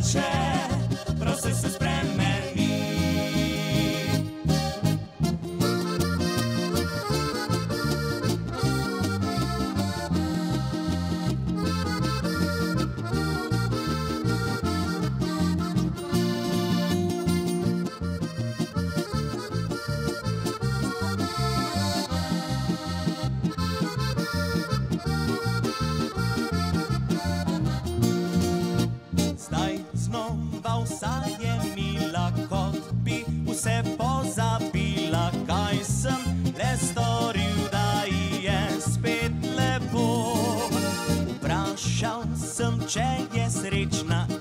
teče, prosto se spremeni. Vsa je mila, kot bi vse pozabila, kaj sem le storil, da ji je spet lepo. Vprašal sem, če je srečna